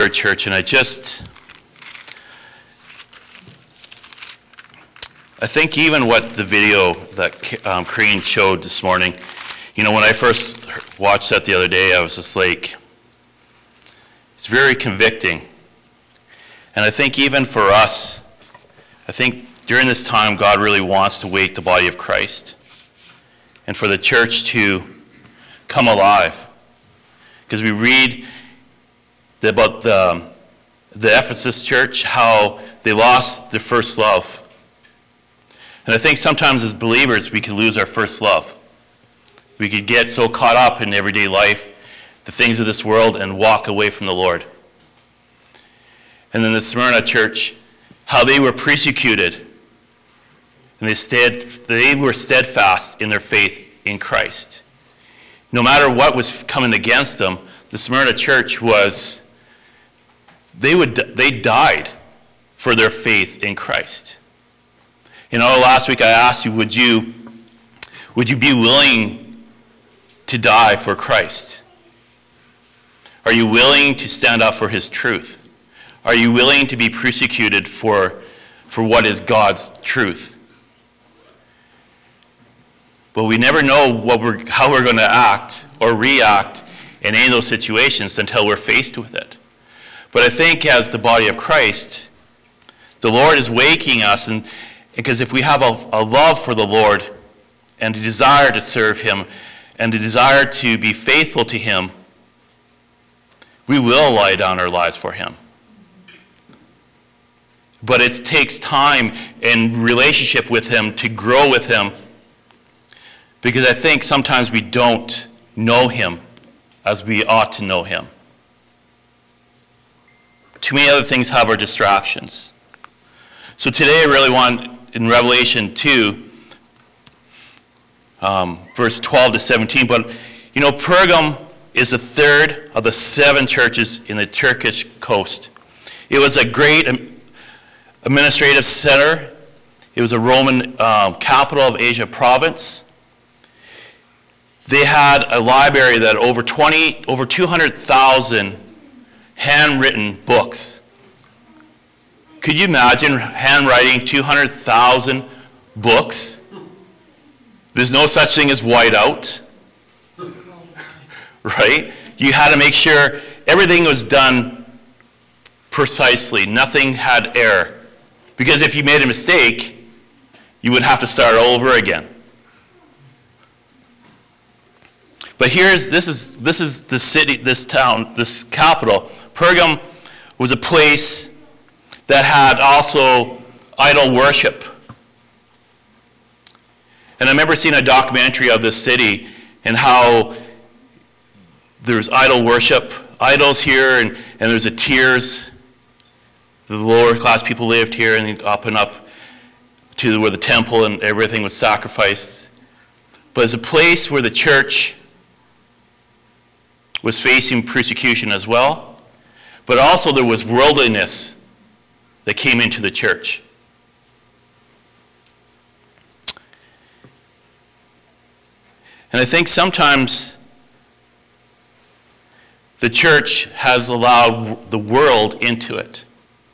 Church, and I think even what the video that Crane showed this morning, when I first watched that the other day, I was just like, it's very convicting. And I think even for us, I think during this time, God really wants to wake the body of Christ and for the church to come alive. Because we read about the Ephesus church, how they lost their first love. And I think sometimes as believers, we can lose our first love. We could get so caught up in everyday life, the things of this world, and walk away from the Lord. And then the Smyrna church, how they were persecuted, and they were steadfast in their faith in Christ. No matter what was coming against them, the Smyrna church they died for their faith in Christ. Last week I asked you, would you be willing to die for Christ? Are you willing to stand up for his truth? Are you willing to be persecuted for what is God's truth? But we never know how we're going to act or react in any of those situations until we're faced with it. But I think as the body of Christ, the Lord is waking us, and because if we have a love for the Lord and a desire to serve him and a desire to be faithful to him, we will lay down our lives for him. But it takes time and relationship with him to grow with him, because I think sometimes we don't know him as we ought to know him. Too many other things have our distractions. So today I really want, in Revelation 2, verse 12 to 17, but Pergam is the third of the 7 churches in the Turkish coast. It was a great administrative center. It was a Roman capital of Asia province. They had a library that over 200,000 handwritten books. Could you imagine handwriting 200,000 books? There's no such thing as whiteout, right? You had to make sure everything was done precisely. Nothing had error. Because if you made a mistake, you would have to start over again. But this is the city, this town, this capital. Pergam was a place that had also idol worship. And I remember seeing a documentary of this city and how there's idol worship, idols here, and there's a tiers. The lower class people lived here and up to where the temple and everything was sacrificed. But it's a place where the church was facing persecution as well. But also there was worldliness that came into the church. And I think sometimes the church has allowed the world into it.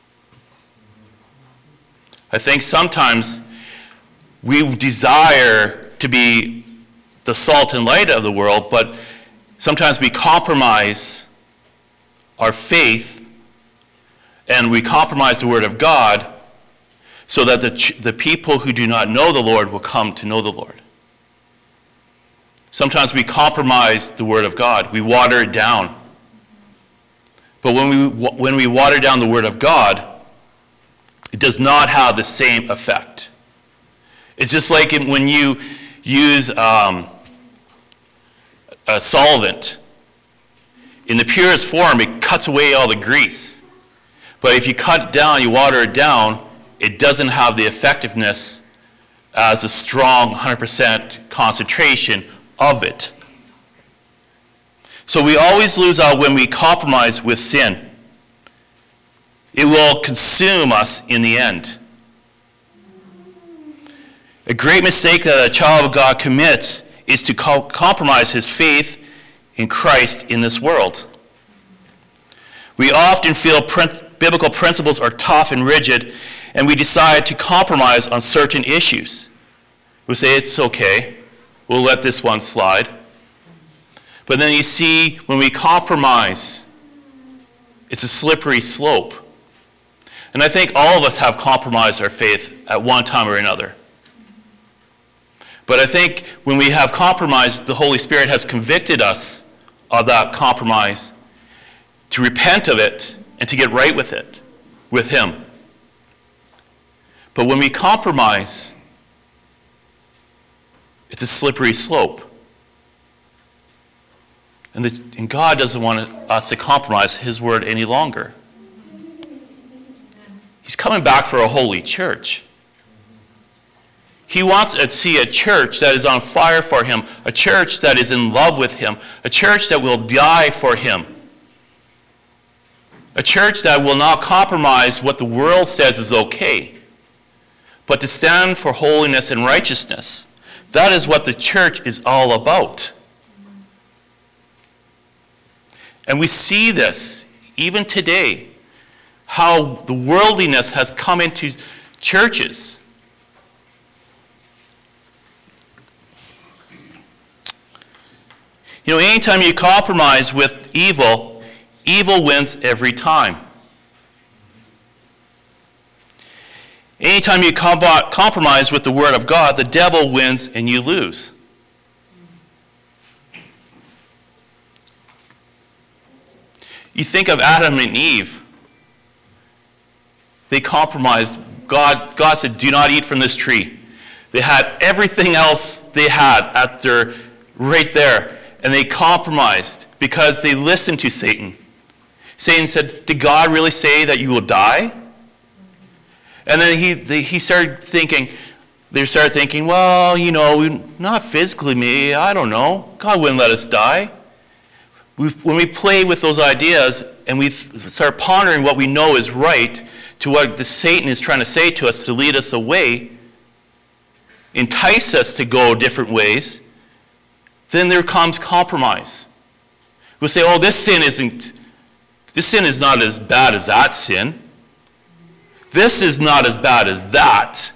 I think sometimes we desire to be the salt and light of the world, but sometimes we compromise our faith and we compromise the Word of God so that the people who do not know the Lord will come to know the Lord. Sometimes we compromise the Word of God. We water it down. But when we water down the Word of God, it does not have the same effect. It's just like when you use a solvent. In the purest form, it cuts away all the grease. But if you cut it down, you water it down, it doesn't have the effectiveness as a strong 100% concentration of it. So we always lose out when we compromise with sin. It will consume us in the end. A great mistake that a child of God commits is to compromise his faith in Christ in this world. We often feel biblical principles are tough and rigid, and we decide to compromise on certain issues. We say, it's okay, we'll let this one slide. But then you see, when we compromise, it's a slippery slope. And I think all of us have compromised our faith at one time or another. But I think when we have compromised, the Holy Spirit has convicted us of that compromise to repent of it and to get right with it, with Him. But when we compromise, it's a slippery slope. And God doesn't want us to compromise His word any longer. He's coming back for a holy church. He wants to see a church that is on fire for Him, a church that is in love with Him, a church that will die for Him, a church that will not compromise what the world says is okay, but to stand for holiness and righteousness. That is what the church is all about. And we see this even today, how the worldliness has come into churches. You know, anytime you compromise with evil, evil wins every time. Anytime you compromise with the Word of God, the devil wins and you lose. You think of Adam and Eve. They compromised. God said, do not eat from this tree. They had everything else they had right there. And they compromised because they listened to Satan. Satan said, did God really say that you will die? And then he started thinking, well, you know, not physically, maybe, I don't know. God wouldn't let us die. When we play with those ideas and we start pondering what we know is right to what the Satan is trying to say to us to lead us away, entice us to go different ways, then there comes compromise. We'll say, oh, this sin is not as bad as that sin. This is not as bad as that.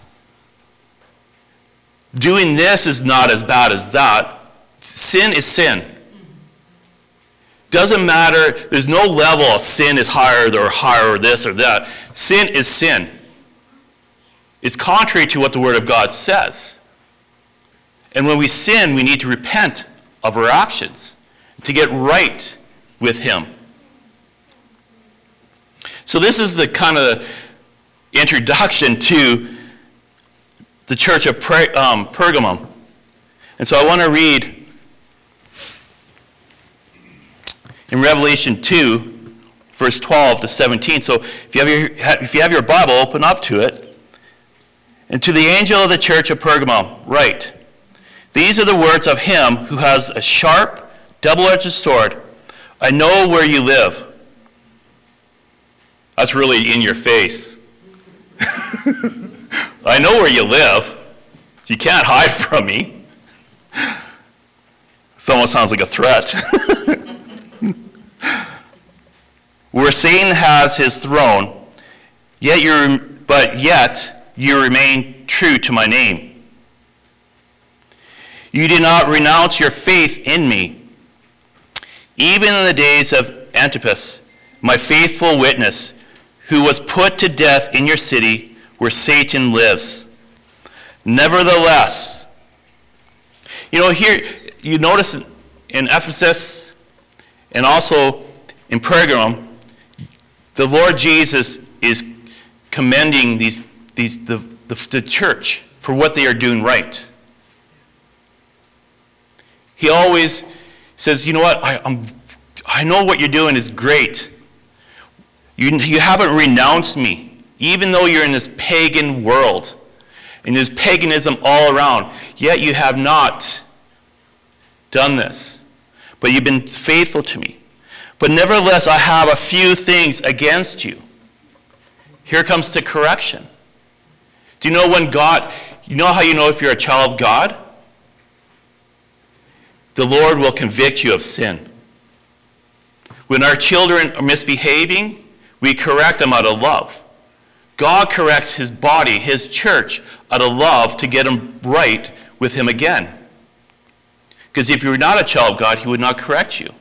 Doing this is not as bad as that. Sin is sin. Doesn't matter. There's no level of sin is higher or this or that. Sin is sin. It's contrary to what the Word of God says. And when we sin, we need to repent of our actions to get right with Him. So this is the kind of introduction to the church of Pergamum. And so I want to read in Revelation 2, verse 12 to 17. So if you have your Bible, open up to it. And to the angel of the church of Pergamum, write, these are the words of Him who has a sharp, double-edged sword. I know where you live. That's really in your face. I know where you live. You can't hide from me. This almost sounds like a threat. Where Satan has his throne, yet you remain true to my name. You did not renounce your faith in me, even in the days of Antipas, my faithful witness, who was put to death in your city where Satan lives. Nevertheless, here you notice in Ephesus and also in Pergamum, the Lord Jesus is commending the church for what they are doing right. He always says, you know what, I know what you're doing is great. You haven't renounced me, even though you're in this pagan world, and there's paganism all around, yet you have not done this. But you've been faithful to me. But nevertheless, I have a few things against you. Here comes the correction. Do you know how you know if you're a child of God? The Lord will convict you of sin. When our children are misbehaving, we correct them out of love. God corrects his body, his church, out of love to get them right with him again. Because if you're not a child of God, he would not correct you.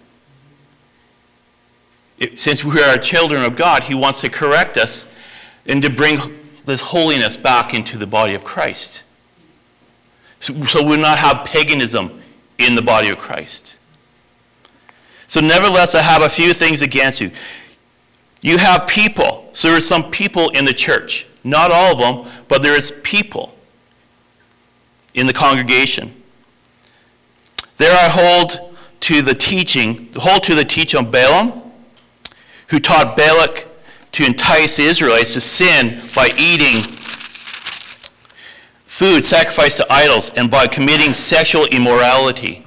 Since we are children of God, he wants to correct us and to bring this holiness back into the body of Christ. So we'll not have paganism in the body of Christ. So nevertheless, I have a few things against you. You have people. So there are some people in the church. Not all of them, but there is people in the congregation. There I hold to the teaching of Balaam, who taught Balak to entice the Israelites to sin by eating food sacrificed to idols and by committing sexual immorality.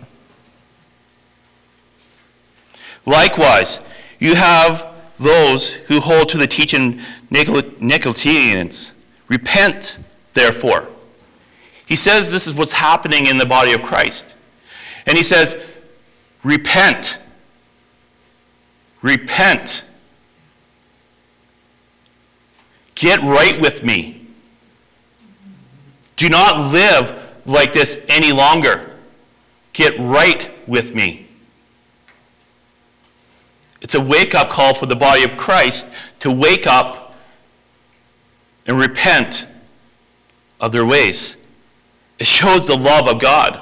Likewise, you have those who hold to the teaching Nicolaitans. Repent, therefore. He says this is what's happening in the body of Christ. And he says, repent. Repent. Get right with me. Do not live like this any longer. Get right with me. It's a wake-up call for the body of Christ to wake up and repent of their ways. It shows the love of God.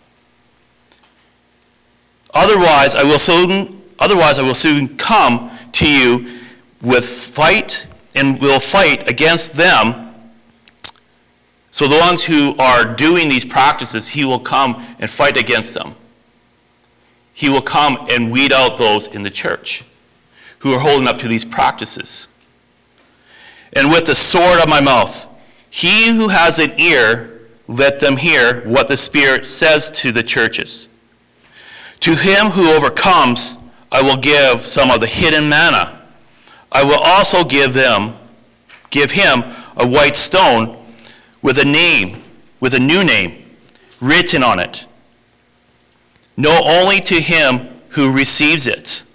Otherwise, I will soon come to you with fight and will fight against them. So the ones who are doing these practices, he will come and fight against them. He will come and weed out those in the church who are holding up to these practices. And with the sword of my mouth, he who has an ear, let them hear what the Spirit says to the churches. To him who overcomes, I will give some of the hidden manna. I will also give him a white stone with a new name written on it. Know only to him who receives it.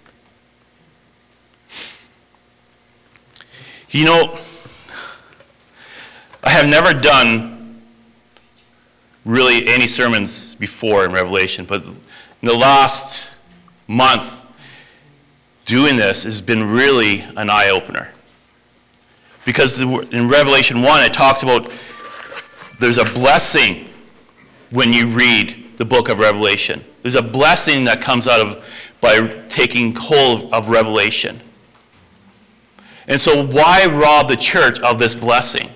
You know, I have never done really any sermons before in Revelation, but in the last month, doing this has been really an eye-opener. Because in Revelation 1, it talks about there's a blessing when you read the book of Revelation. There's a blessing that comes out of by taking hold of Revelation. And so why rob the church of this blessing?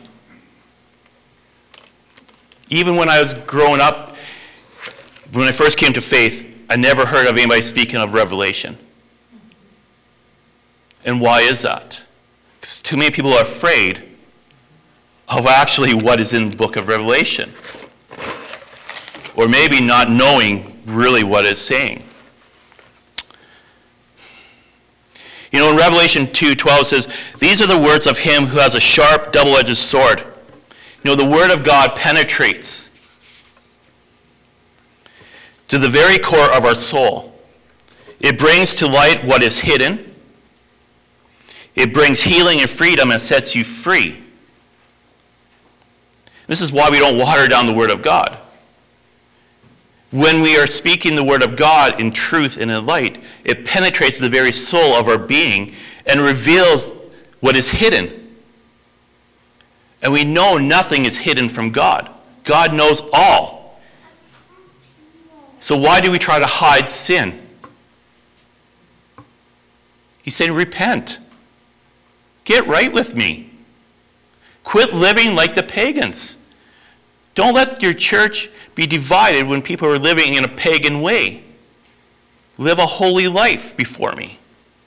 Even when I was growing up, when I first came to faith, I never heard of anybody speaking of Revelation. And why is that? Because too many people are afraid of actually what is in the book of Revelation. Or maybe not knowing really what it's saying. You know, in Revelation 2:12 it says, these are the words of him who has a sharp, double-edged sword. You know, the word of God penetrates to the very core of our soul. It brings to light what is hidden. It brings healing and freedom and sets you free. This is why we don't water down the word of God. When we are speaking the word of God in truth and in light, it penetrates the very soul of our being and reveals what is hidden. And we know nothing is hidden from God. God knows all. So why do we try to hide sin? He's saying, repent. Get right with me. Quit living like the pagans. Don't let your church be divided when people are living in a pagan way. Live a holy life before me.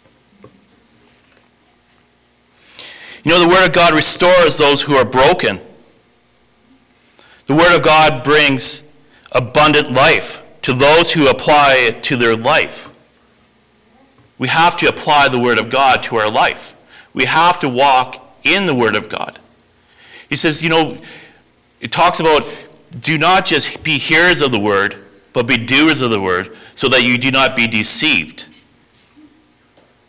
You know, the Word of God restores those who are broken. The Word of God brings abundant life to those who apply it to their life. We have to apply the Word of God to our life. We have to walk in the Word of God. He says, you know, it talks about do not just be hearers of the Word, but be doers of the Word, so that you do not be deceived.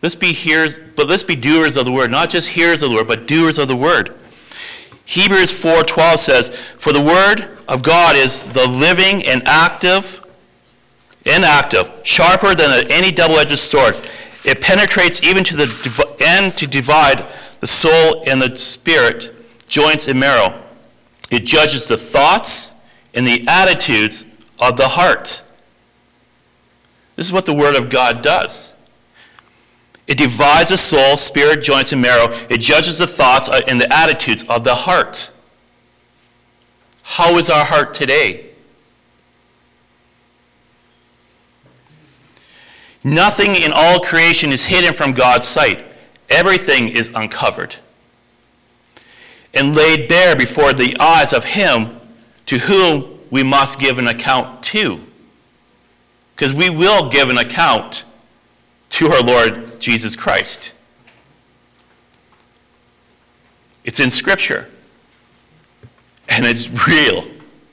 Let's be doers of the word, not just hearers of the word, but doers of the word. Hebrews 4:12 says, "For the word of God is the living and active, sharper than any double-edged sword. It penetrates even to the end to divide the soul and the spirit, joints and marrow. It judges the thoughts and the attitudes of the heart." This is what the word of God does. It divides the soul, spirit, joints, and marrow. It judges the thoughts and the attitudes of the heart. How is our heart today? Nothing in all creation is hidden from God's sight. Everything is uncovered and laid bare before the eyes of him to whom we must give an account to. Because we will give an account to our Lord Jesus Christ. It's in Scripture. And it's real.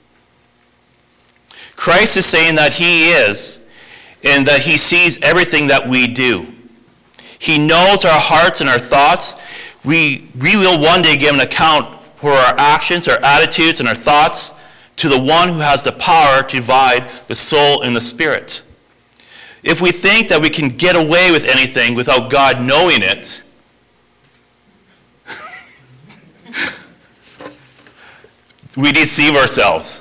Christ is saying that he is, and that he sees everything that we do. He knows our hearts and our thoughts. We will one day give an account for our actions, our attitudes, and our thoughts to the one who has the power to divide the soul and the spirit. If we think that we can get away with anything without God knowing it, we deceive ourselves.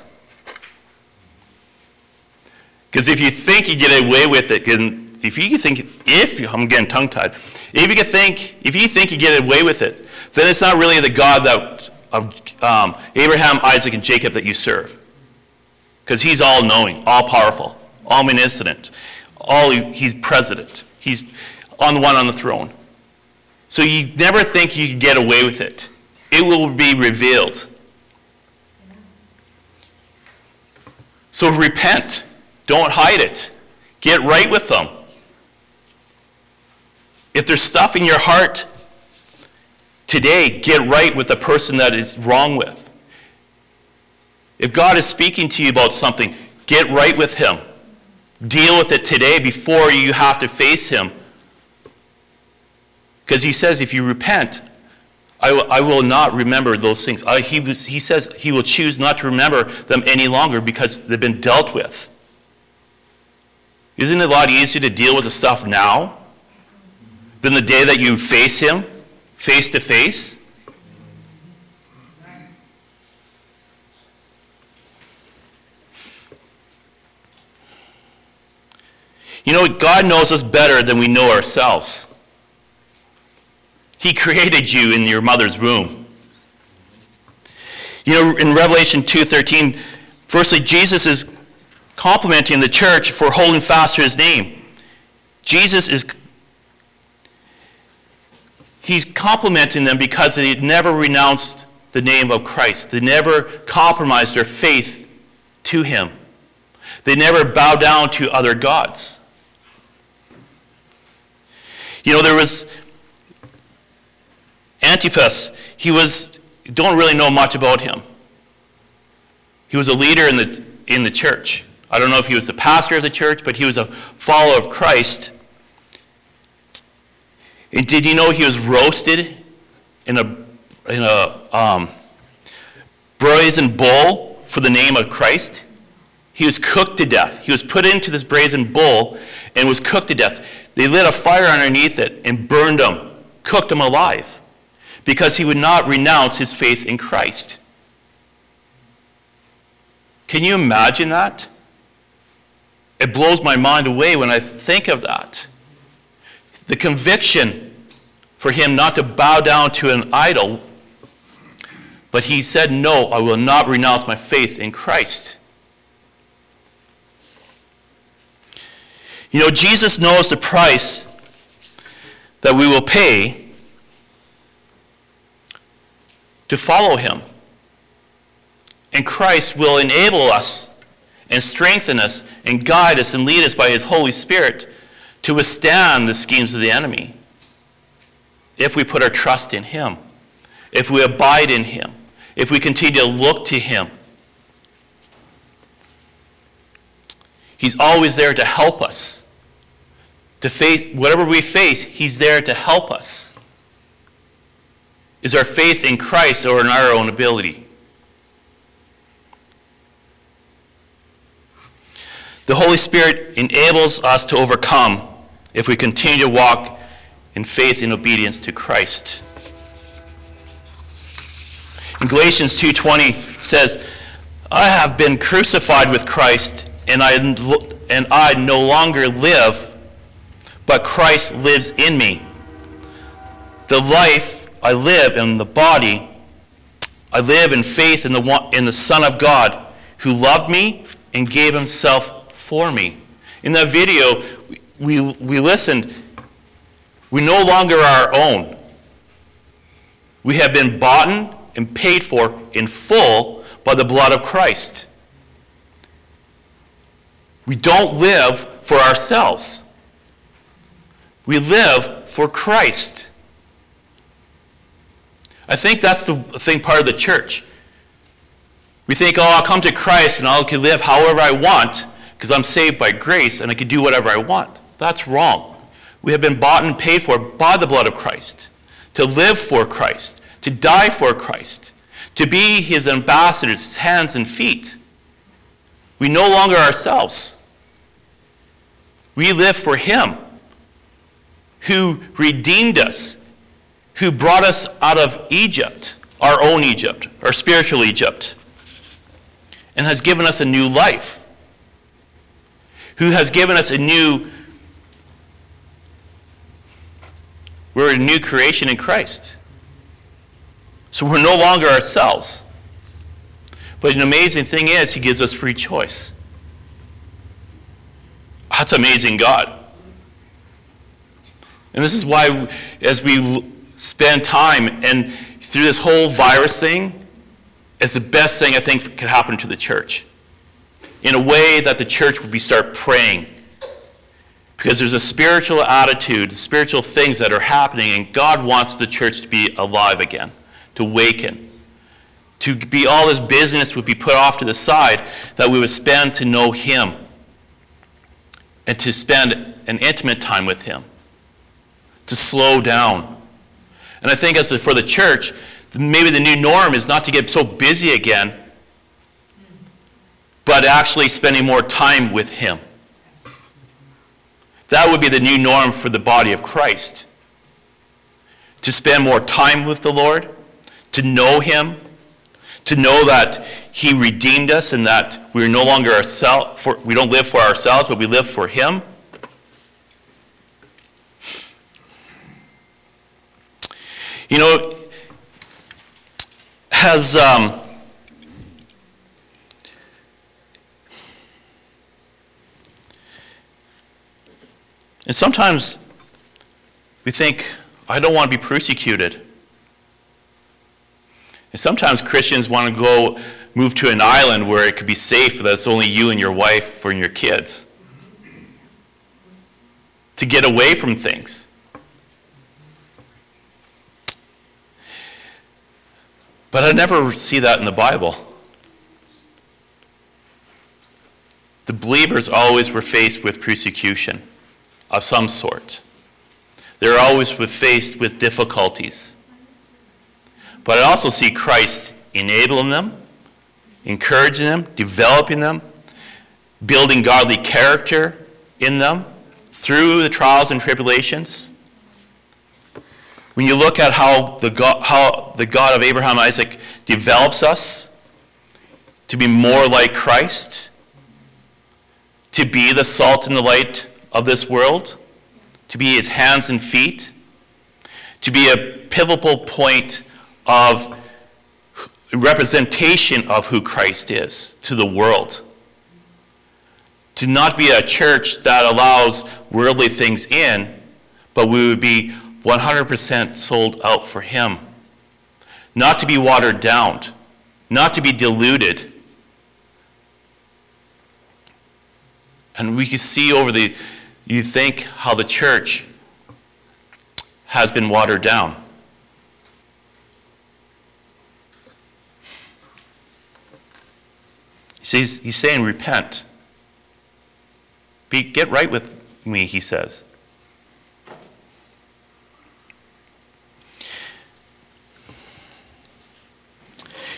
Because if you think you get away with it, I'm getting tongue-tied, if you think you get away with it, then it's not really the God of Abraham, Isaac, and Jacob that you serve. Because he's all-knowing, all-powerful, omniscient. He's president. He's on the throne. So you never think you can get away with it. It will be revealed. So repent. Don't hide it. Get right with them. If there's stuff in your heart today, get right with the person that is wrong with. If God is speaking to you about something, get right with him. Deal with it today before you have to face him. Because he says, if you repent, I will not remember those things. He says he will choose not to remember them any longer because they've been dealt with. Isn't it a lot easier to deal with the stuff now than the day that you face him, face to face? You know, God knows us better than we know ourselves. He created you in your mother's womb. You know, in Revelation 2:13, firstly, Jesus is complimenting the church for holding fast to his name. He's complimenting them because they never renounced the name of Christ. They never compromised their faith to him. They never bowed down to other gods. You know, there was Antipas. Don't really know much about him. He was a leader in the church. I don't know if he was the pastor of the church, but he was a follower of Christ. And did you know he was roasted in a brazen bull for the name of Christ? He was cooked to death. He was put into this brazen bull and was cooked to death. They lit a fire underneath it and burned him, cooked him alive, because he would not renounce his faith in Christ. Can you imagine that? It blows my mind away when I think of that. The conviction for him not to bow down to an idol, but he said, no, I will not renounce my faith in Christ. You know, Jesus knows the price that we will pay to follow him. And Christ will enable us and strengthen us and guide us and lead us by his Holy Spirit to withstand the schemes of the enemy. If we put our trust in him, if we abide in him, if we continue to look to him. He's always there to help us. To face whatever we face, he's there to help us. Is our faith in Christ or in our own ability? The Holy Spirit enables us to overcome if we continue to walk in faith and obedience to Christ. In Galatians 2:20 says, I have been crucified with Christ, and I no longer live, but Christ lives in me. The life I live in the body, I live in faith in the Son of God, who loved me and gave himself for me. In that video, we listened. We no longer are our own. We have been bought and paid for in full by the blood of Christ. We don't live for ourselves. We live for Christ. I think that's the thing part of the church. We think, I'll come to Christ and I can live however I want because I'm saved by grace and I can do whatever I want. That's wrong. We have been bought and paid for by the blood of Christ, to live for Christ, to die for Christ, to be his ambassadors, his hands and feet. We no longer ourselves. We live for him, who redeemed us, who brought us out of Egypt, our own Egypt, our spiritual Egypt, and has given us a new life, who has given us we're a new creation in Christ. So we're no longer ourselves. But an amazing thing is, he gives us free choice. That's amazing God. And this is why, as we spend time, and through this whole virus thing, it's the best thing I think could happen to the church. In a way that the church would start praying. Because there's a spiritual attitude, spiritual things that are happening, and God wants the church to be alive again, to awaken. To be all this business would be put off to the side, that we would spend to know him. And to spend an intimate time with him. To slow down. And I think for the church, maybe the new norm is not to get so busy again, but actually spending more time with him. That would be the new norm for the body of Christ. To spend more time with the Lord, to know him, to know that he redeemed us and that we're no longer we don't live for ourselves, but we live for him. You know, and sometimes we think, I don't want to be persecuted. And sometimes Christians want to move to an island where it could be safe, that it's only you and your wife and your kids. To get away from things. But I never see that in the Bible. The believers always were faced with persecution of some sort. They're always faced with difficulties. But I also see Christ enabling them, encouraging them, developing them, building godly character in them through the trials and tribulations. When you look at how the God of Abraham and Isaac develops us to be more like Christ, to be the salt and the light of this world, to be his hands and feet, to be a pivotal point of representation of who Christ is to the world. To not be a church that allows worldly things in, but we would be 100% sold out for him. Not to be watered down, not to be diluted. And we can see you think how the church has been watered down. He's saying, repent. Get right with me, he says.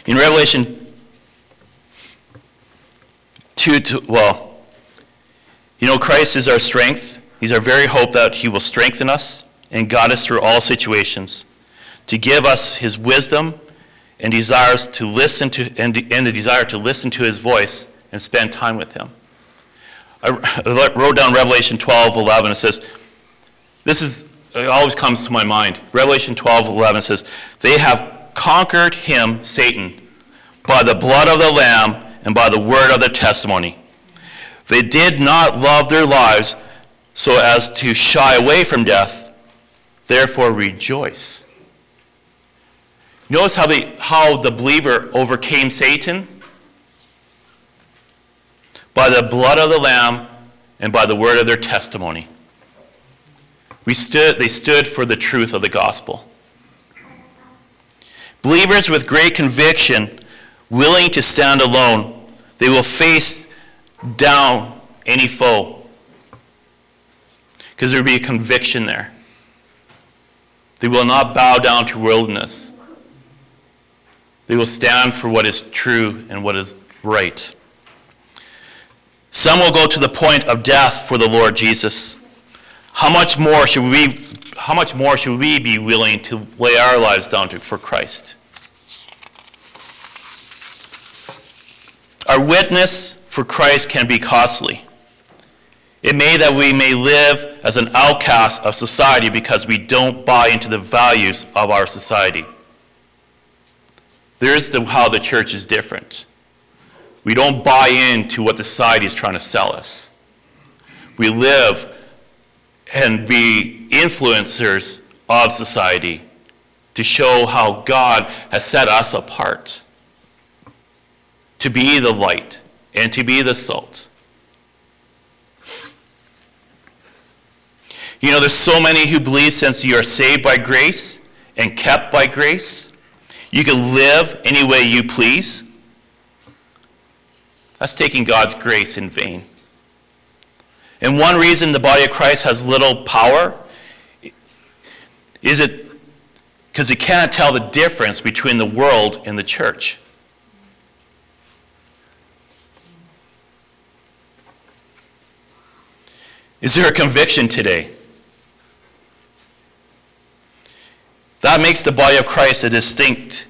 In Revelation 2, Christ is our strength. He's our very hope that he will strengthen us and guide us through all situations, to give us his wisdom and desires to listen to, and the desire to listen to his voice and spend time with him. I wrote down Revelation 12:11. It says, it always comes to my mind. Revelation 12:11 says, they have conquered him, Satan, by the blood of the Lamb and by the word of their testimony. They did not love their lives so as to shy away from death. Therefore rejoice. Notice how the believer overcame Satan? By the blood of the Lamb and by the word of their testimony. They stood for the truth of the gospel. Believers with great conviction, willing to stand alone, they will face down any foe. Because there will be a conviction there. They will not bow down to worldliness. They will stand for what is true and what is right. Some will go to the point of death for the Lord Jesus. How much more should we be willing to lay our lives down for Christ? Our witness for Christ can be costly. It may that we may live as an outcast of society because we don't buy into the values of our society. There's how the church is different. We don't buy into what the society is trying to sell us. We live and be influencers of society to show how God has set us apart to be the light and to be the salt. There's so many who believe since you are saved by grace and kept by grace, you can live any way you please. That's taking God's grace in vain. And one reason the body of Christ has little power is it because it can't tell the difference between the world and the church. Is there a conviction today? That makes the body of Christ a distinct.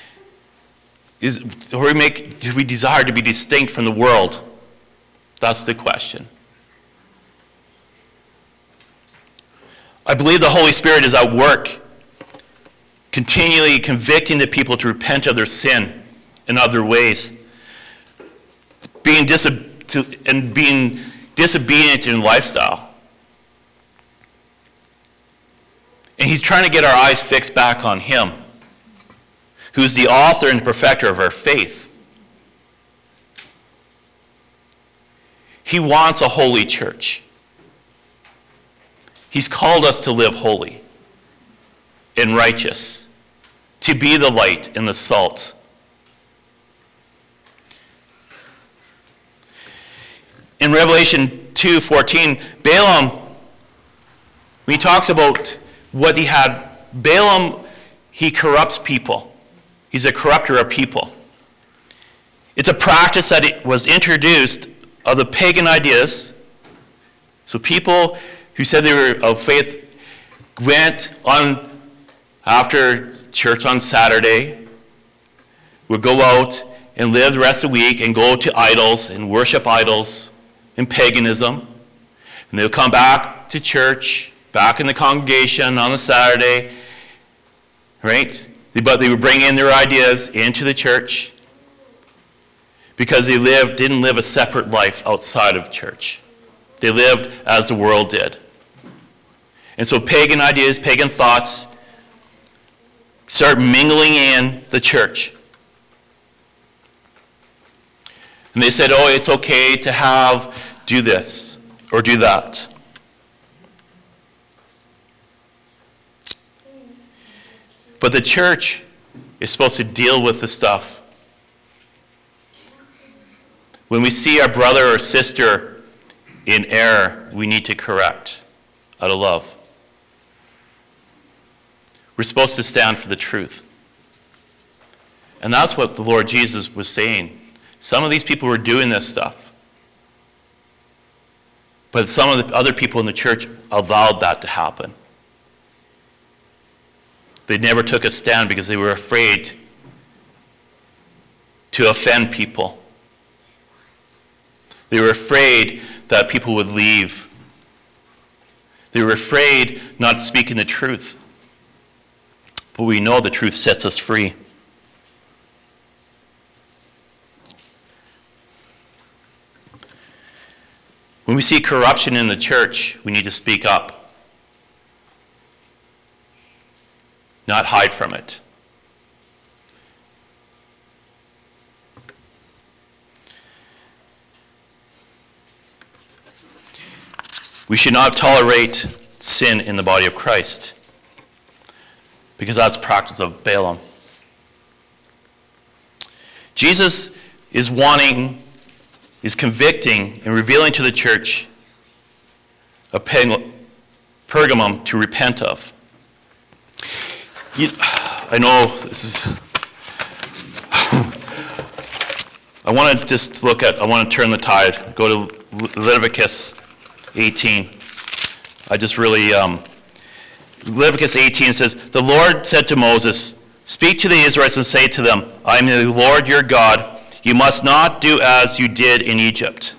Do we desire to be distinct from the world? That's the question. I believe the Holy Spirit is at work, continually convicting the people to repent of their sin in other ways, being disobedient in lifestyle. And he's trying to get our eyes fixed back on him, who's the author and perfecter of our faith. He wants a holy church. He's called us to live holy and righteous, to be the light and the salt. In Revelation 2:14, Balaam, when he talks about what he had, Balaam, he corrupts people. He's a corrupter of people. It's a practice that it was introduced of the pagan ideas. So people who said they were of faith went on after church on Saturday, would go out and live the rest of the week and go to idols and worship idols in paganism. And they'll come back to church, back in the congregation on the Saturday, right? But they would bring in their ideas into the church because they didn't live a separate life outside of church. They lived as the world did. And so pagan ideas, pagan thoughts start mingling in the church. And they said, oh, it's okay to do this or do that. But the church is supposed to deal with the stuff. When we see our brother or sister in error, we need to correct out of love. We're supposed to stand for the truth. And that's what the Lord Jesus was saying. Some of these people were doing this stuff. But some of the other people in the church allowed that to happen. They never took a stand because they were afraid to offend people. They were afraid that people would leave. They were afraid not speaking the truth. But we know the truth sets us free. When we see corruption in the church, we need to speak up, not hide from it. We should not tolerate sin in the body of Christ, because that's practice of Balaam. Jesus is convicting and revealing to the church of Pergamum to repent of. I know this is... I want to turn the tide, go to Leviticus 18. Leviticus 18 says, "The Lord said to Moses, speak to the Israelites and say to them, I am the Lord your God. You must not do as you did in Egypt.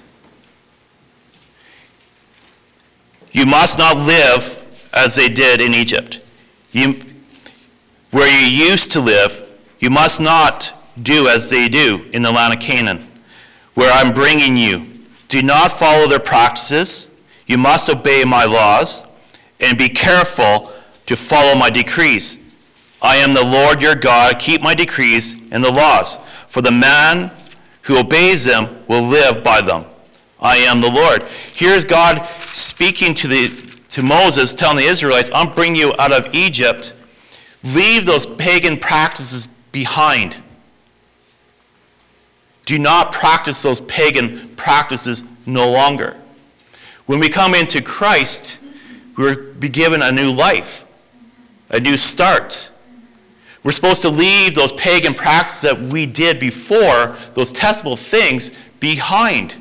You must not live as they did in Egypt. Where you used to live, you must not do as they do in the land of Canaan, where I'm bringing you. Do not follow their practices. You must obey my laws, and be careful to follow my decrees. I am the Lord your God. Keep my decrees and the laws. For the man who obeys them will live by them. I am the Lord." Here's God speaking to Moses, telling the Israelites, I'm bringing you out of Egypt. Leave those pagan practices behind. Do not practice those pagan practices no longer. When we come into Christ, we're given a new life, a new start. We're supposed to leave those pagan practices that we did before, those testable things, behind.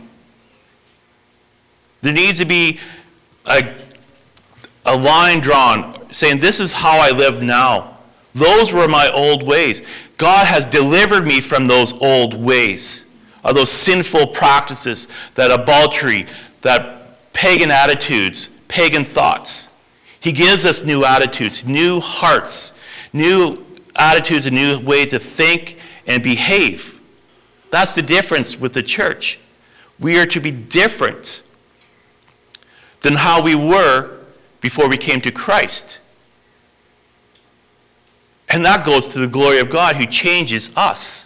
There needs to be a line drawn saying, this is how I live now. Those were my old ways. God has delivered me from those old ways, of those sinful practices, that adultery, that pagan attitudes, pagan thoughts. He gives us new attitudes, new hearts, new attitudes, a new way to think and behave. That's the difference with the church. We are to be different than how we were before we came to Christ. And that goes to the glory of God who changes us.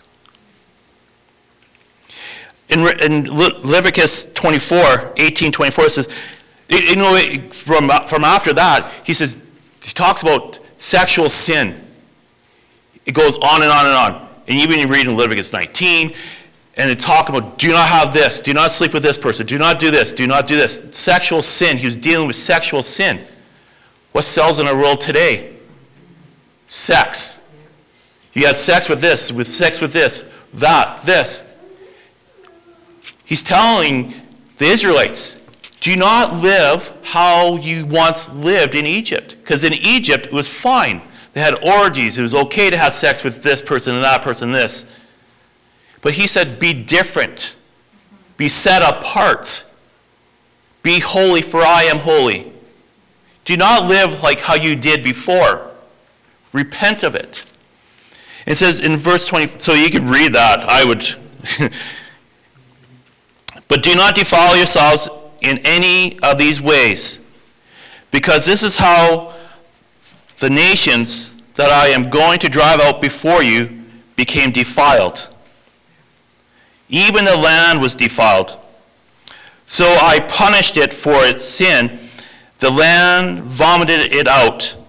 In Leviticus 18:24, it says, from after that, he talks about sexual sin. It goes on and on and on. And even you read in Leviticus 19, and it talks about, do not have this, do not sleep with this person, do not do this, do not do this. Sexual sin. He was dealing with sexual sin. What sells in our world today? Sex. You have sex with this, that, this. He's telling the Israelites, do not live how you once lived in Egypt. Because in Egypt, it was fine. They had orgies. It was okay to have sex with this person and that person, this. But he said, be different. Be set apart. Be holy, for I am holy. Do not live like how you did before. Repent of it. It says in verse 20, so you can read that. I would. But do not defile yourselves in any of these ways, because this is how the nations that I am going to drive out before you became defiled. Even the land was defiled. So I punished it for its sin. The land vomited out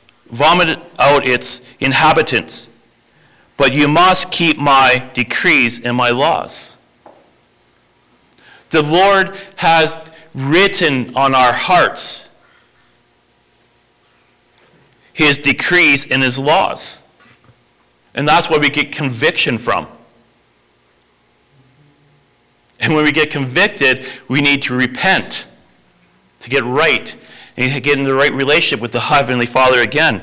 its inhabitants. But you must keep my decrees and my laws. The Lord has written on our hearts his decrees and his laws. And that's where we get conviction from. And when we get convicted, we need to repent to get right and get in the right relationship with the Heavenly Father again.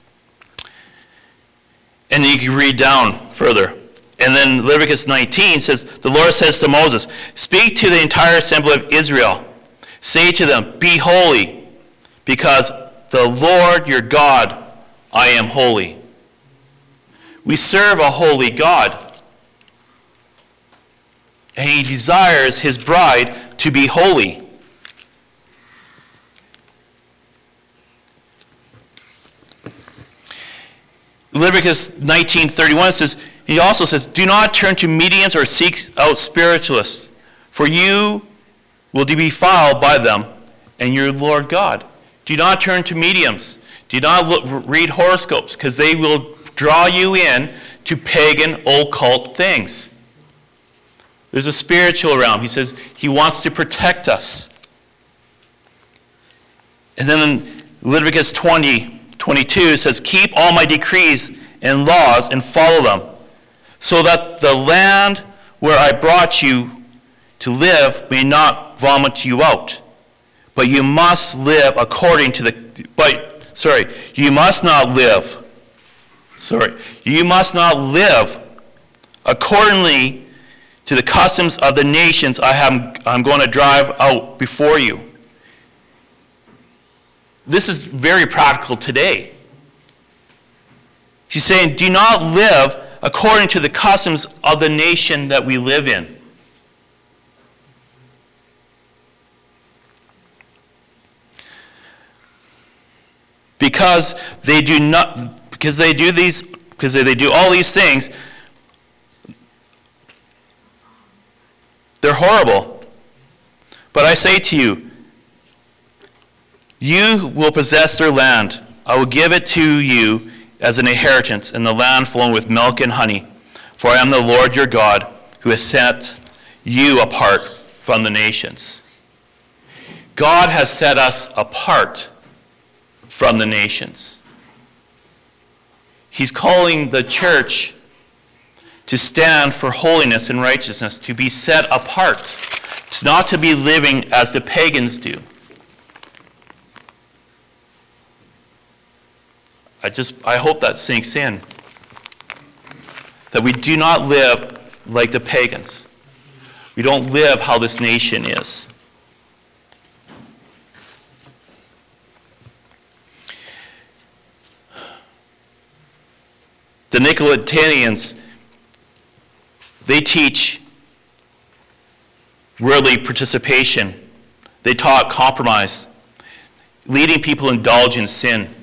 And you can read down further. And then Leviticus 19 says, the Lord says to Moses, speak to the entire assembly of Israel. Say to them, be holy, because the Lord your God, I am holy. We serve a holy God. And he desires his bride to be holy. Leviticus 19:31 says, he also says, do not turn to mediums or seek out spiritualists, for you will be defiled by them and your Lord God. Do not turn to mediums. Do not read horoscopes, because they will draw you in to pagan, occult things. There's a spiritual realm. He says he wants to protect us. And then in Leviticus 20:22 says, keep all my decrees and laws and follow them, so that the land where I brought you to live may not vomit you out. But you must live according to you must not live accordingly to the customs of the nations I'm going to drive out before you. This is very practical today. She's saying, do not live according to the customs of the nation that we live in. Because they do all these things, they're horrible. But I say to you, you will possess their land. I will give it to you as an inheritance in the land flowing with milk and honey. For I am the Lord your God, who has set you apart from the nations. God has set us apart from the nations. He's calling the church to stand for holiness and righteousness, to be set apart, not to be living as the pagans do. I hope that sinks in. That we do not live like the pagans. We don't live how this nation is. The Nicolaitans, they teach worldly participation. They taught compromise, leading people to indulge in sin,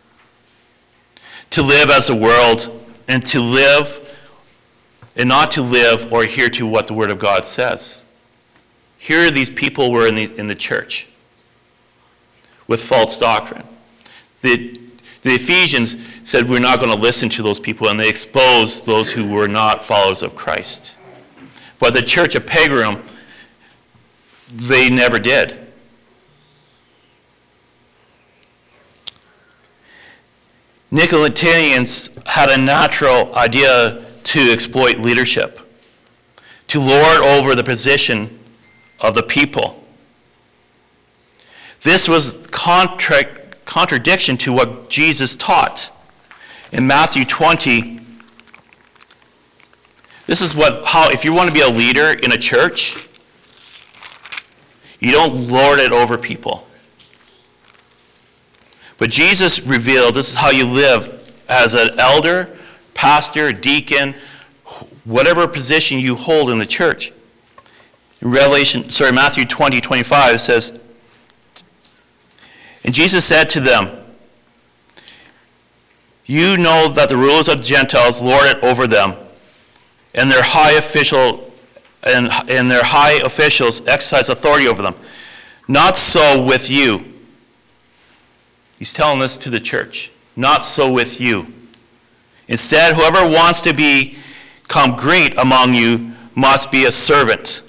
to live as the world, and to live and not to live or adhere to what the Word of God says. Here these people were in the church with false doctrine. The Ephesians said we're not going to listen to those people, and they exposed those who were not followers of Christ. But the church of Pergamum, they never did. Nicolaitans had a natural idea to exploit leadership, to lord over the position of the people. This was contradiction to what Jesus taught. In Matthew 20, this is how if you want to be a leader in a church, you don't lord it over people. But Jesus revealed this is how you live as an elder, pastor, deacon, whatever position you hold in the church. In Matthew 20:25 says, and Jesus said to them, you know that the rulers of the Gentiles lord it over them, and their high officials exercise authority over them. Not so with you. He's telling this to the church. Not so with you. Instead, whoever wants to become great among you must be a servant.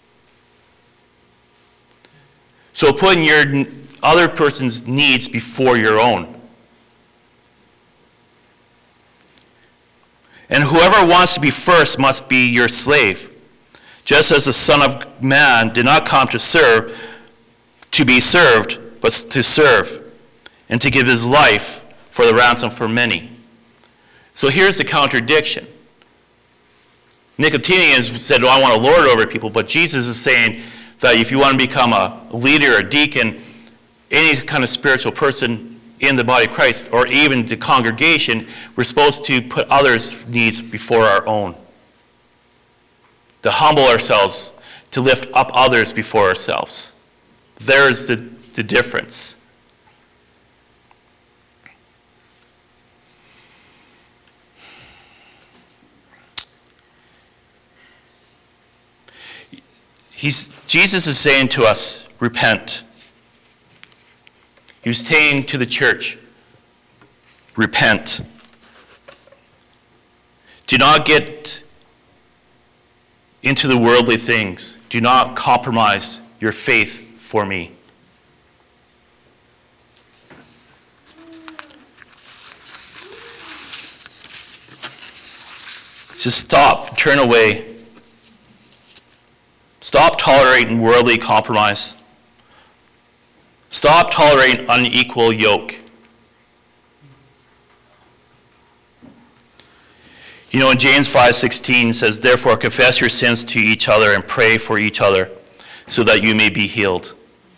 So putting your other person's needs before your own. And whoever wants to be first must be your slave, just as the Son of Man did not come to be served, but to serve, and to give his life for the ransom for many. So here's the contradiction. Nicotinians said, I want to lord over people, but Jesus is saying that if you want to become a leader, a deacon, any kind of spiritual person in the body of Christ, or even the congregation, we're supposed to put others' needs before our own. To humble ourselves, to lift up others before ourselves. There's the difference. Jesus is saying to us, repent. He was saying to the church, repent. Do not get into the worldly things. Do not compromise your faith for me. Just stop, turn away. Stop tolerating worldly compromise. Stop tolerating unequal yoke. You know, in James 5:16 says, therefore confess your sins to each other and pray for each other so that you may be healed.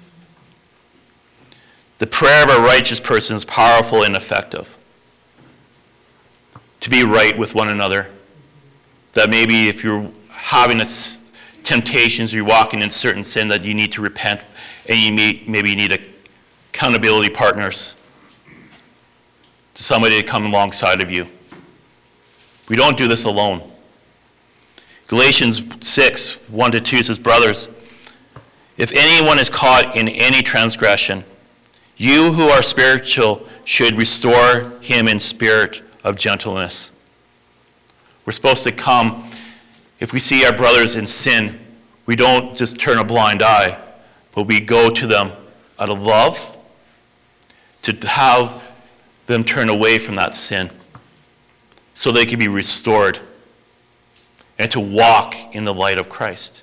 The prayer of a righteous person is powerful and effective. To be right with one another. That maybe if you're having temptations, you're walking in certain sin, that you need to repent, and you maybe need accountability partners, to somebody to come alongside of you. We don't do this alone. Galatians 6:1-2 says, brothers, if anyone is caught in any transgression, you who are spiritual should restore him in spirit of gentleness. We're supposed to come, if we see our brothers in sin, we don't just turn a blind eye, but we go to them out of love to have them turn away from that sin so they can be restored and to walk in the light of Christ.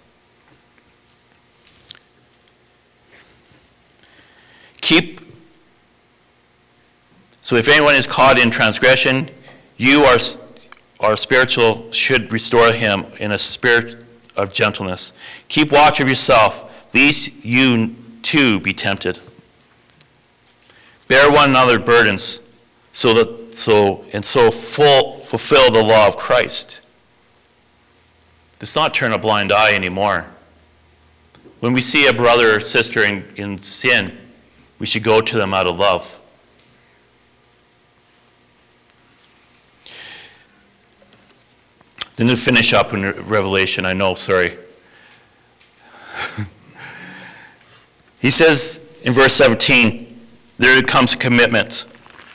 So if anyone is caught in transgression, you are spiritual, should restore him in a spirit of gentleness. Keep watch of yourself, lest you too be tempted. Bear one another's burdens, fulfill the law of Christ. Let's not turn a blind eye anymore. When we see a brother or sister in sin, we should go to them out of love. Then to finish up in Revelation, He says in verse 17, there comes a commitment.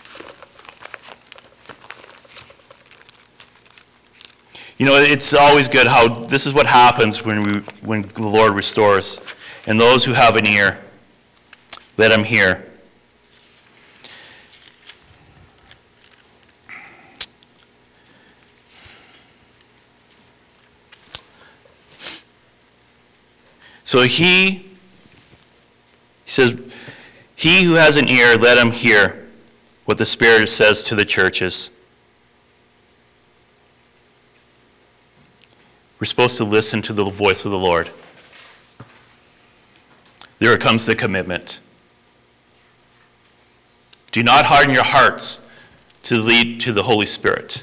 You know, it's always good how this is what happens when the Lord restores. And those who have an ear, let him hear. So he says, he who has an ear, let him hear what the Spirit says to the churches. We're supposed to listen to the voice of the Lord. There comes the commitment. Do not harden your hearts to lead to the Holy Spirit.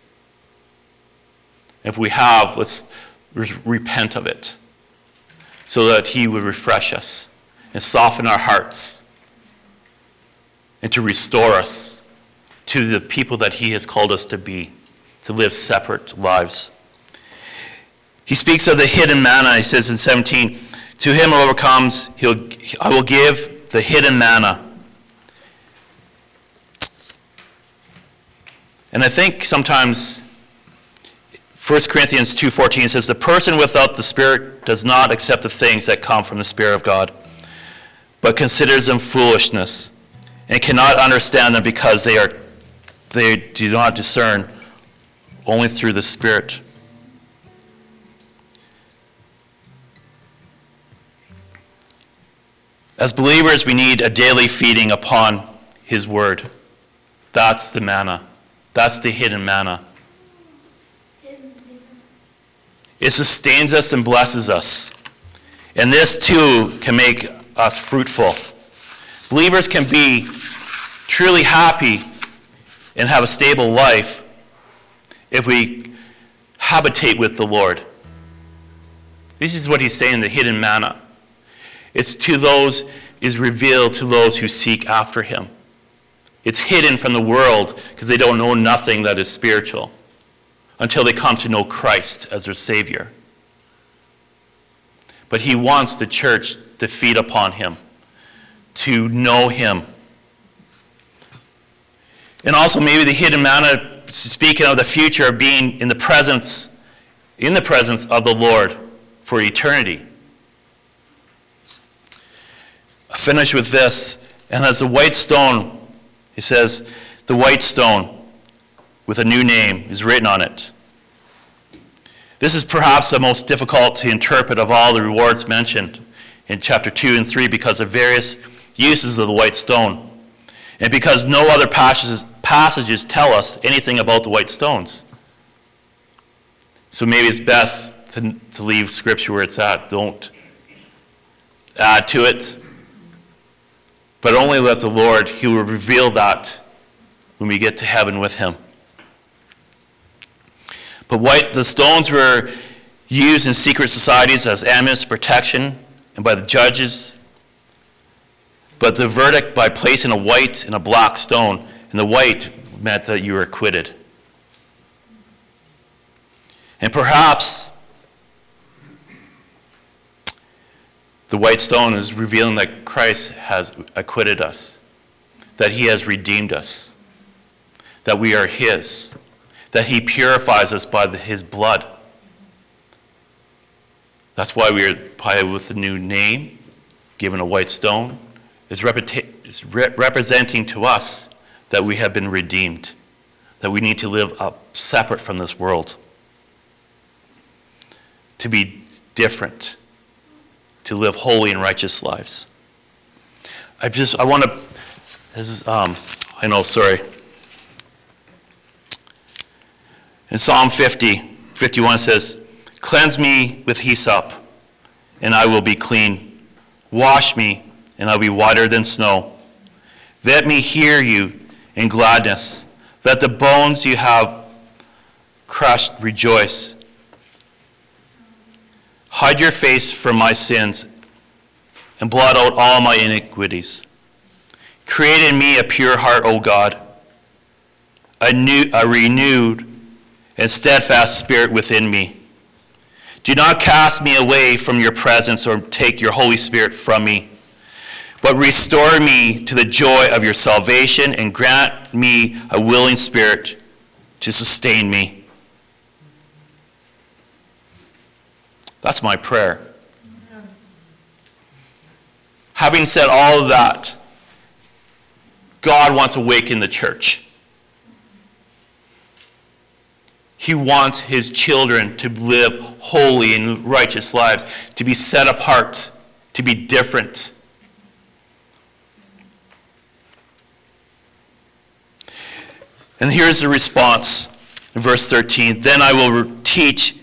If we have, let's repent of it, so that he would refresh us and soften our hearts and to restore us to the people that he has called us to be, to live separate lives. He speaks of the hidden manna. He says in 17, to him who overcomes, I will give the hidden manna. And I think sometimes 1 Corinthians 2:14 says, the person without the Spirit does not accept the things that come from the Spirit of God, but considers them foolishness, and cannot understand them because they do not discern only through the Spirit. As believers, we need a daily feeding upon his word. That's the manna. That's the hidden manna. It sustains us and blesses us. And this too can make us fruitful. Believers can be truly happy and have a stable life if we habitate with the Lord. This is what he's saying, the hidden manna. It's is revealed to those who seek after him. It's hidden from the world because they don't know nothing that is spiritual until they come to know Christ as their Savior. But he wants the church to feed upon him, to know him. And also maybe the hidden manna, speaking of the future of being in the presence of the Lord for eternity. I finish with this, and as a white stone, he says, the white stone with a new name is written on it. This is perhaps the most difficult to interpret of all the rewards mentioned in chapter 2 and 3 because of various uses of the white stone, and because no other passages tell us anything about the white stones. So maybe it's best to leave Scripture where it's at. Don't add to it. But only let the Lord, he will reveal that when we get to heaven with him. But the stones were used in secret societies as amulets of protection and by the judges. But the verdict by placing a white and a black stone, and the white meant that you were acquitted. And perhaps the white stone is revealing that Christ has acquitted us, that he has redeemed us, that we are his, that he purifies us by his blood. That's why we are with the new name, given a white stone, is representing to us that we have been redeemed, that we need to live up separate from this world, to be different, to live holy and righteous lives. I want to, in Psalm 51 says, "Cleanse me with hyssop, and I will be clean. Wash me, and I will be whiter than snow. Let me hear you in gladness. Let the bones you have crushed rejoice. Hide your face from my sins and blot out all my iniquities. Create in me a pure heart, O God, a renewed and steadfast spirit within me. Do not cast me away from your presence or take your Holy Spirit from me, but restore me to the joy of your salvation and grant me a willing spirit to sustain me." That's my prayer. Having said all of that, God wants to awaken the church. He wants his children to live holy and righteous lives, to be set apart, to be different. And here's the response in verse 13. "Then I will teach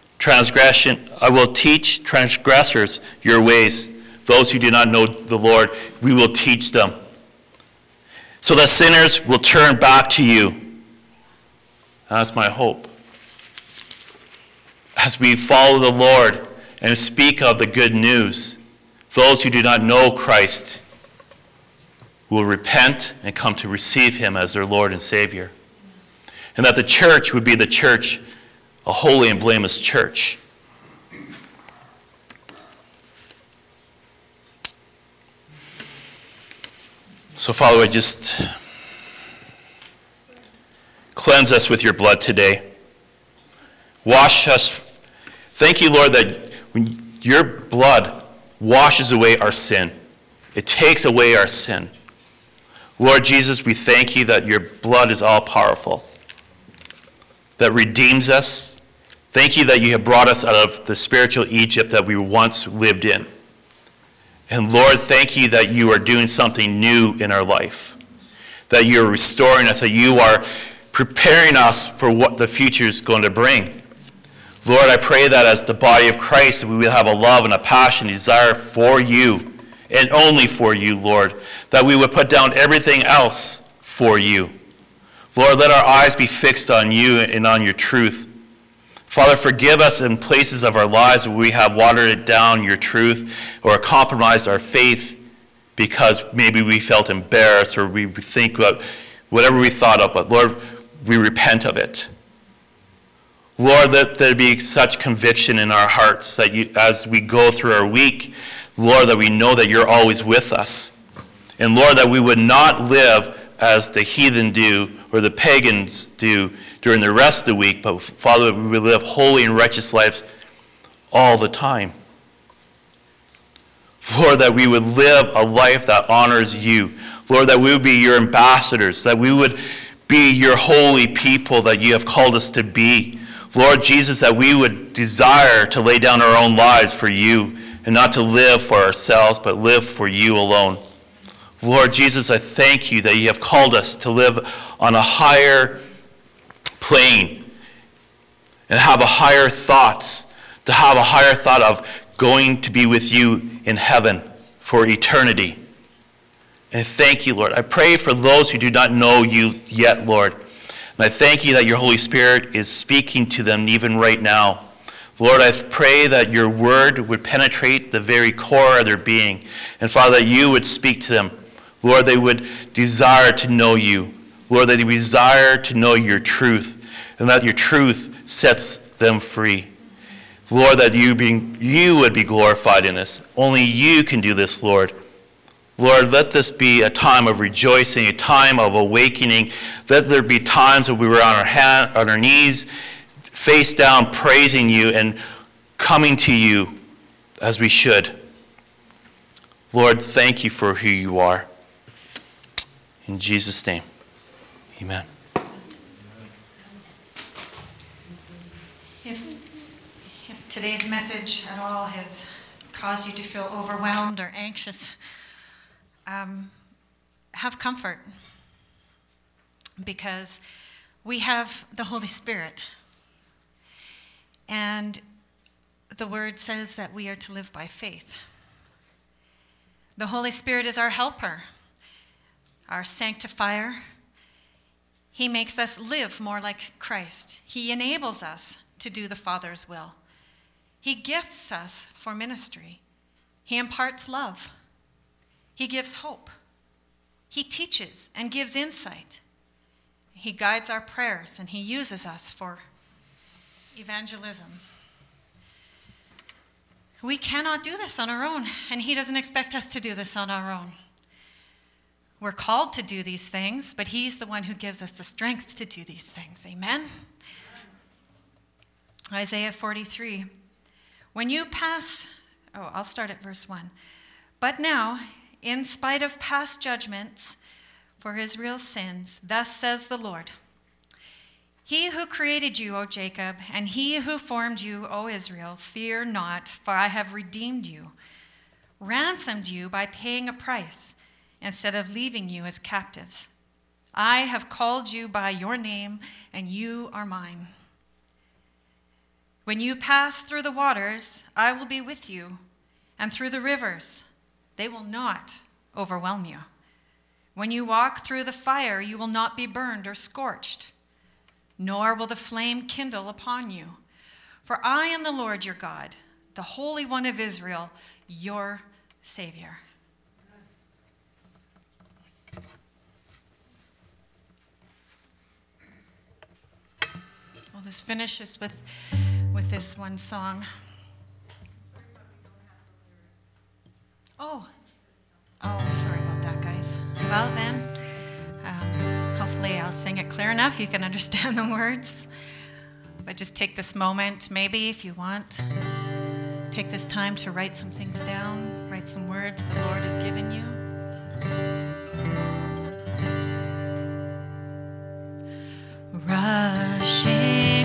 transgressors your ways. Those who do not know the Lord, we will teach them. So that sinners will turn back to you." That's my hope. As we follow the Lord and speak of the good news, those who do not know Christ will repent and come to receive him as their Lord and Savior. And that the church would be the church, a holy and blameless church. So, Father, I just cleanse us with your blood today. Wash us. Thank you, Lord, that when your blood washes away our sin, it takes away our sin. Lord Jesus, we thank you that your blood is all powerful, that redeems us. Thank you that you have brought us out of the spiritual Egypt that we once lived in. And Lord, thank you that you are doing something new in our life, that you're restoring us, that you are preparing us for what the future is going to bring. Lord, I pray that as the body of Christ, we will have a love and a passion, a desire for you, and only for you, Lord, that we would put down everything else for you. Lord, let our eyes be fixed on you and on your truth. Father, forgive us in places of our lives where we have watered down your truth or compromised our faith because maybe we felt embarrassed or we think about whatever we thought of, but Lord, we repent of it. Lord, that there be such conviction in our hearts that as we go through our week, Lord, that we know that you're always with us. And Lord, that we would not live as the heathen do or the pagans do during the rest of the week, but Father, that we would live holy and righteous lives all the time. Lord, that we would live a life that honors you. Lord, that we would be your ambassadors, that we would be your holy people that you have called us to be. Lord Jesus, that we would desire to lay down our own lives for you and not to live for ourselves, but live for you alone. Lord Jesus, I thank you that you have called us to live on a higher plane and have a higher thoughts, to have a higher thought of going to be with you in heaven for eternity. And thank you, Lord. I pray for those who do not know you yet, Lord. And I thank you that your Holy Spirit is speaking to them even right now. Lord, I pray that your word would penetrate the very core of their being. And Father, that you would speak to them. Lord, they would desire to know you. Lord, that they desire to know your truth. And that your truth sets them free. Lord, that you would be glorified in this. Only you can do this, Lord. Lord, let this be a time of rejoicing, a time of awakening. Let there be times when we were on our knees, face down, praising you and coming to you as we should. Lord, thank you for who you are. In Jesus' name, amen. If today's message at all has caused you to feel overwhelmed or anxious, have comfort, because we have the Holy Spirit. And the word says that we are to live by faith. The Holy Spirit is our helper, our sanctifier. He makes us live more like Christ. He enables us to do the Father's will. He gifts us for ministry. He imparts love. He gives hope. He teaches and gives insight. He guides our prayers, and he uses us for evangelism. We cannot do this on our own, and he doesn't expect us to do this on our own. We're called to do these things, but he's the one who gives us the strength to do these things. Amen? Isaiah 43. When you pass, I'll start at verse 1. But now, in spite of past judgments for Israel's sins, thus says the Lord, He who created you, O Jacob, and he who formed you, O Israel, fear not, for I have redeemed you, ransomed you by paying a price, instead of leaving you as captives. I have called you by your name, and you are mine. When you pass through the waters, I will be with you, and through the rivers, they will not overwhelm you. When you walk through the fire, you will not be burned or scorched, nor will the flame kindle upon you. For I am the Lord your God, the Holy One of Israel, your Savior. We'll just finish this with this one song. Oh, sorry about that, guys. Well then, hopefully I'll sing it clear enough you can understand the words. But just take this moment, maybe if you want, take this time to write some things down, write some words the Lord has given you. Rushing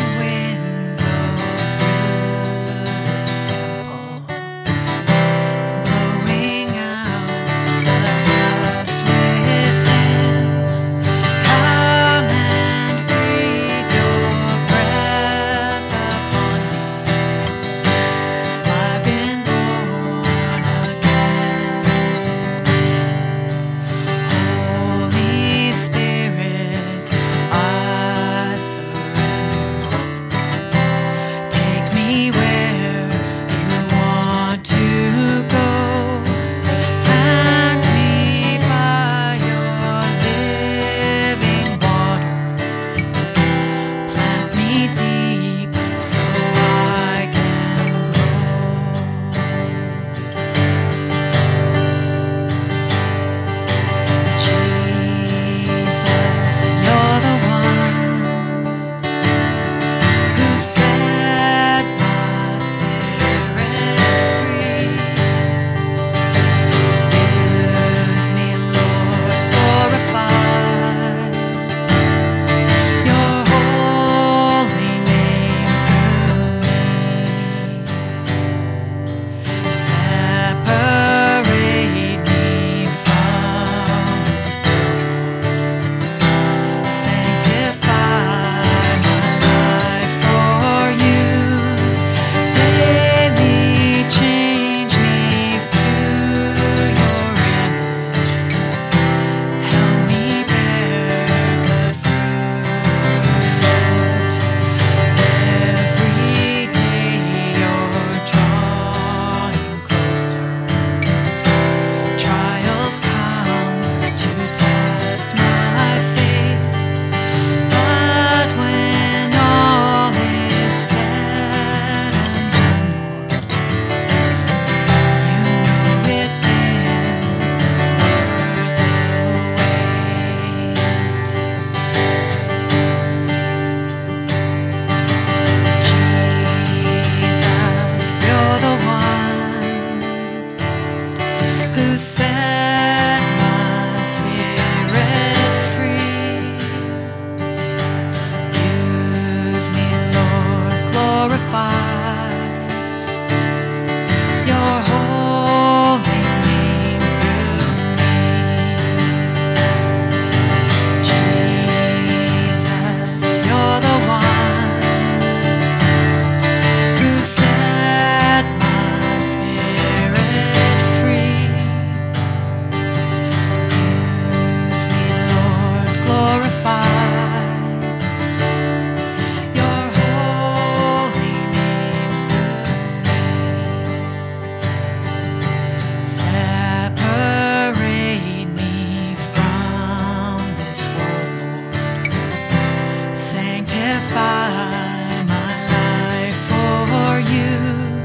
my life for you.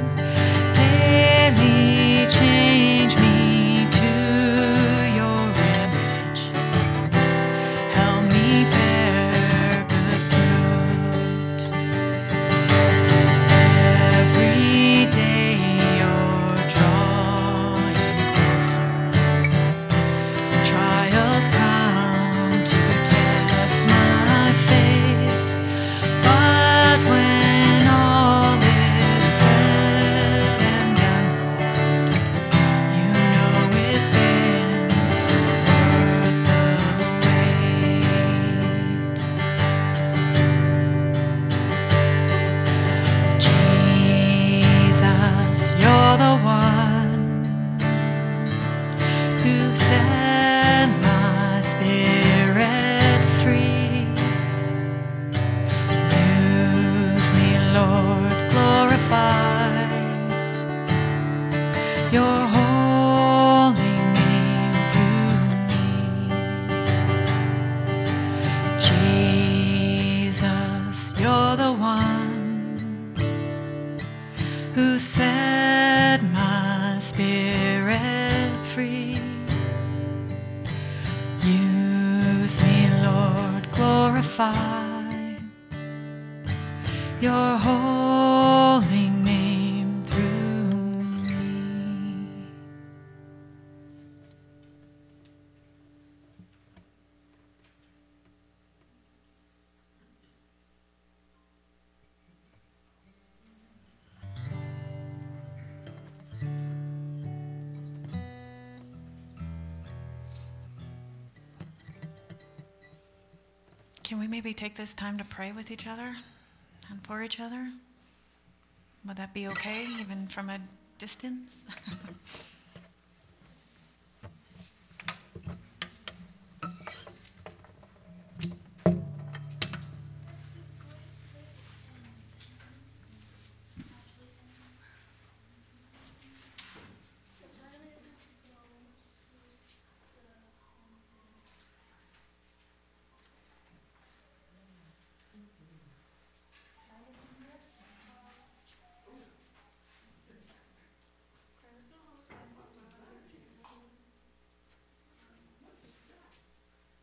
Daily change me to your image. Help me bear good fruit. Every day you're drawing closer. Trials come to test my faith, but when all is said and done, Lord, you know it's been worth the wait. Jesus, you're the one who set my spirit free. Use me, Lord, glorify your holy name through me. Jesus, you're the one who set my spirit free. Use me, Lord, glorify your holy name through me. Can we maybe take this time to pray with each other and for each other? Would that be okay, even from a distance?